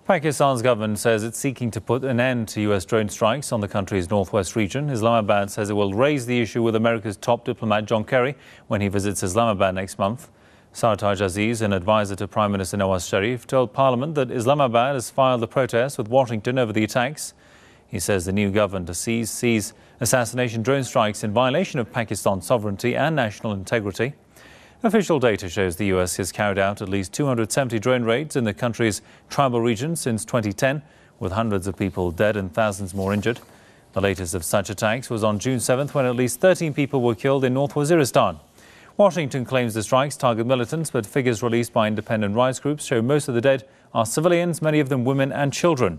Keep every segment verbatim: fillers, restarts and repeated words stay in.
Pakistan's government says it's seeking to put an end to U S drone strikes on the country's northwest region. Islamabad says it will raise the issue with America's top diplomat John Kerry when he visits Islamabad next month. Sartaj Aziz, an advisor to Prime Minister Nawaz Sharif, told Parliament that Islamabad has filed a protest with Washington over the attacks. He says the new government sees, sees assassination drone strikes in violation of Pakistan's sovereignty and national integrity. Official data shows the U S has carried out at least two hundred seventy drone raids in the country's tribal region since twenty ten, with hundreds of people dead and thousands more injured. The latest of such attacks was on June seventh, when at least thirteen people were killed in North Waziristan. Washington claims the strikes target militants, but figures released by independent rights groups show most of the dead are civilians, many of them women and children.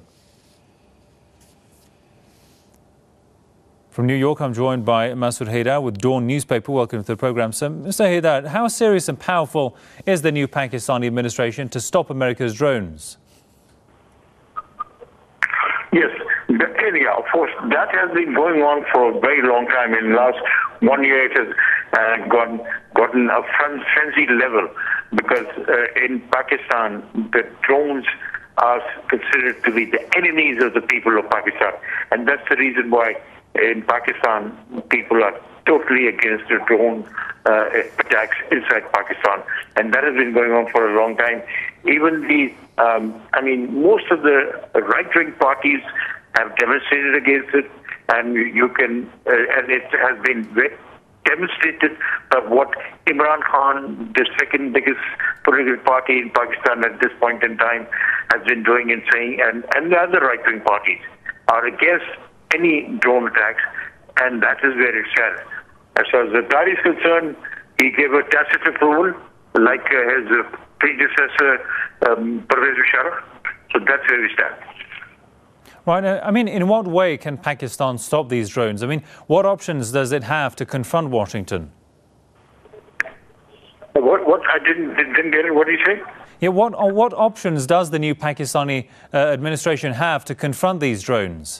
From New York, I'm joined by Masood Haidar with Dawn newspaper. Welcome to the programme. So, Mister Haidar, how serious and powerful is the new Pakistani administration to stop America's drones? Yes, anyhow, of course, that has been going on for a very long time. In the last one year, it has uh, gotten, gotten a frenzied level because uh, in Pakistan, the drones are considered to be the enemies of the people of Pakistan. And that's the reason why in Pakistan, people are totally against the drone uh, attacks inside Pakistan. And that has been going on for a long time. Even the, um, I mean, most of the right-wing parties have demonstrated against it. And you can, uh, and it has been demonstrated by what Imran Khan, the second biggest political party in Pakistan at this point in time, has been doing and saying, and, and the other right-wing parties are against any drone attacks, and that is where it stands. As far as the Qatari is concerned, he gave a tacit approval, like uh, his uh, predecessor, um, Pervez Musharraf. So that's where we stand. Right. I mean, in what way can Pakistan stop these drones? I mean, what options does it have to confront Washington? What? What? I didn't didn't get it. What did you say? Yeah. What? What options does the new Pakistani uh, administration have to confront these drones?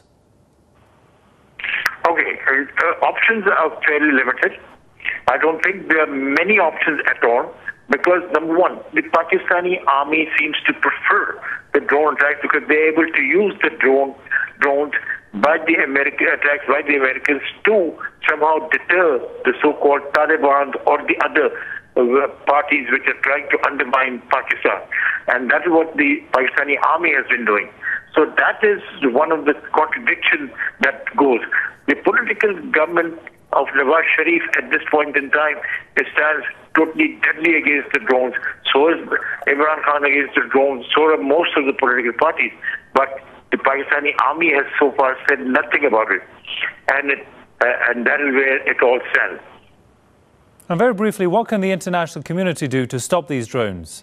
Okay, uh, options are fairly limited. I don't think there are many options at all because, number one, the Pakistani army seems to prefer the drone attacks because they're able to use the drone drones by the American attacks by the Americans to somehow deter the so-called Taliban or the other uh, parties which are trying to undermine Pakistan. And that is what the Pakistani army has been doing. So that is one of the contradictions that goes. The political government of Nawaz Sharif at this point in time stands totally deadly against the drones. So is Imran Khan against the drones. So are most of the political parties. But the Pakistani army has so far said nothing about it. And, it, uh, and that is where it all stands. And very briefly, what can the international community do to stop these drones?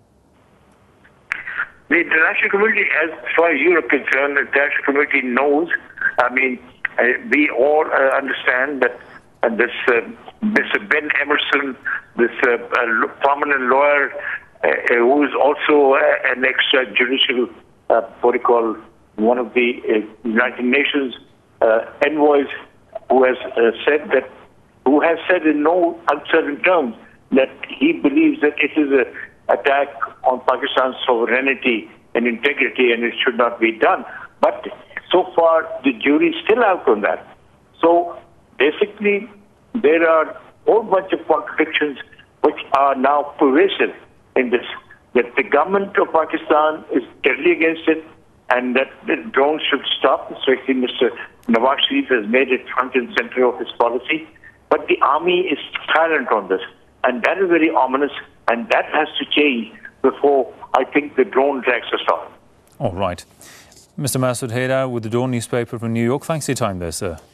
The international community, as far as Europe is concerned, the international community knows, I mean, uh, we all uh, understand that uh, this uh, Mister Ben Emerson, this uh, uh, prominent lawyer, uh, who is also uh, an extrajudicial, uh, what do you call, one of the uh, United Nations uh, envoys, who has uh, said that, who has said in no uncertain terms that he believes that it is a attack on Pakistan's sovereignty and integrity, and it should not be done. But so far, the jury is still out on that. So basically, there are a whole bunch of contradictions which are now pervasive in this. That the government of Pakistan is deadly against it, and that the drones should stop. Especially Mister Nawaz Sharif has made it front and center of his policy. But the army is silent on this, and that is very ominous. And that has to change before I think the drone attacks are stopped. All right. Mister Masood Haidar with the Dawn newspaper from New York. Thanks for your time there, sir.